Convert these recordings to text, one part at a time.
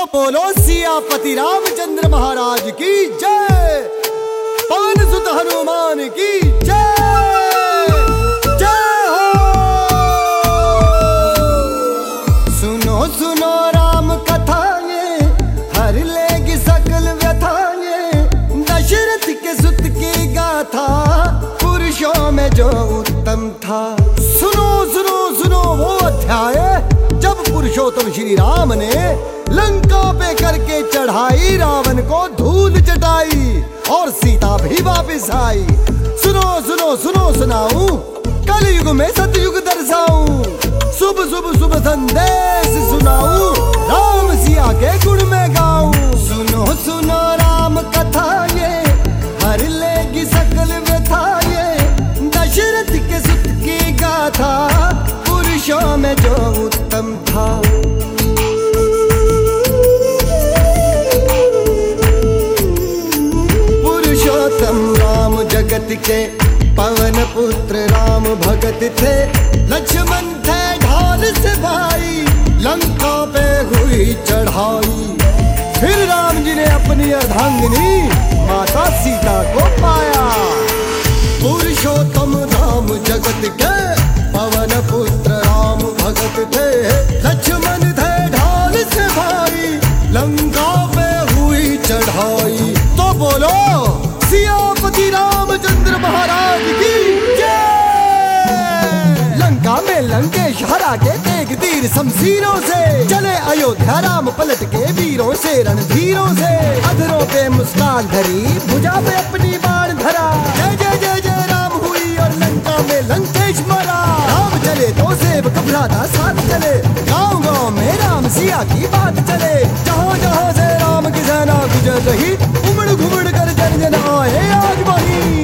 तो बोलो सियापति रामचंद्र महाराज की जय, पवन सुत हनुमान की जय, जय हो। सुनो सुनो राम कथाएं, हर लेगी सकल व्यथाएं, दशरथ के सुत की गाथा, पुरुषों में जो उत्तम था। सुनो सुनो सुनो वो अध्याय जब पुरुषोत्तम श्री राम ने लंका पे करके चढ़ाई, रावण को धूल चटाई और सीता भी वापस आई। सुनो सुनो सुनो सुनाऊं, कलयुग में सतयुग दर्शाऊं, शुभ शुभ शुभ संदेश सुनाऊं, राम सिया के गुण में गाऊं। सुनो सुनो राम कथा ये, हर लेगी सकल व्यथा ये, दशरथ के सुत की गाथा, पुरुषों में जो उत्तम था। राम जगत के पवन पुत्र राम भगत थे, लक्ष्मण थे ढाल से भाई, लंका पे हुई चढ़ाई। फिर राम जी ने अपनी अर्धांगिनी माता सीता को पाया। पुरुषोत्तम राम जगत के पवन पुत्र राम भगत थे, लक्ष्मण थे ढाल से भाई, लंका पे हुई चढ़ाई। तो बोलो सियापति रामचंद्र महाराज की जय। लंका में लंकेश हरा के तेग तीर शमशीरों से, चले अयोध्या राम पलट के वीरों से रणधीरों से, अधरों पे मुस्कान धरी, भुजा पे अपनी बाण धरा। जय जय जय जय राम हुई और लंका में लंकेश मरा। राम चले तो सेवक भ्राता साथ चले, गाँव गाँव में राम सिया की बात चले। जहाँ जहाँ से राम की सेना गुजर रही, उमड़ घुमड़ कर जन जन आए आज वही।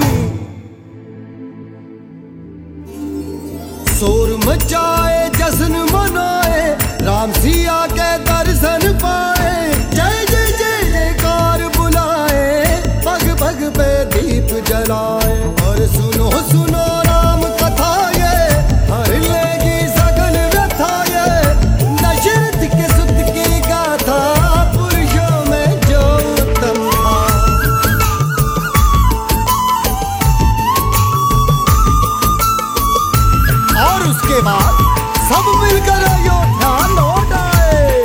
शोर मचाए जश्न मनाए, राम सिया के दर्शन पाए। जय जय जय जयकार बुलाए, पग पग पे दीप जलाए। और सुनो सुनो राम कथा ये, हर लेगी सकल व्यथा ये, दशरथ के सुत की गाथा, पुरुषों में जो उत्तम था। और उसके बाद सब मिलकर अयोध्या लौट आए।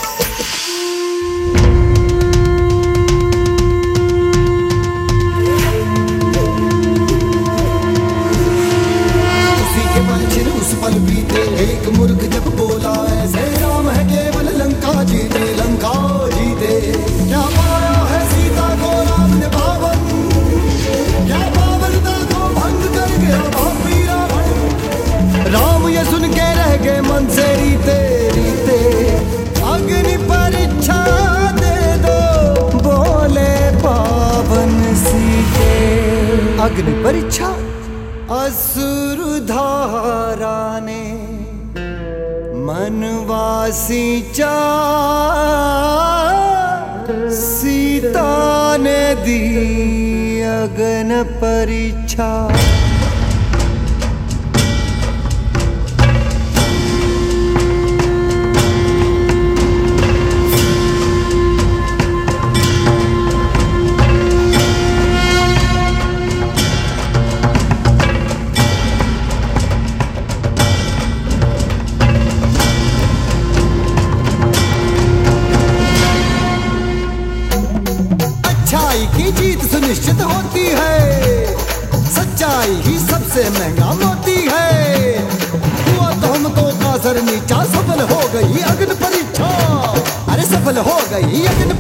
उसी के पल छिन उस पल बीते, एक मूर्ख जब बोला ऐसे, राम है केवल लंका जीते, लंका जीते। क्या पाया है सीता को राम ने पावन, क्या पावनता को भंग कर गया पापी रावण। राम ये सुन के रह गए मन से रीते रीते, अग्नि परीक्षा दे दो, बोले पावन सीते। अग्नि परीक्षा असुर धारा ने, मनवासी चाह सीता ने दी अग्नि परीक्षा। की जीत सुनिश्चित होती है, सच्चाई ही सबसे महंगा मोती है। हुआ तोहमतों का सर नीचा, सफल हो गई अग्नि परीक्षा, अरे सफल हो गई अग्नि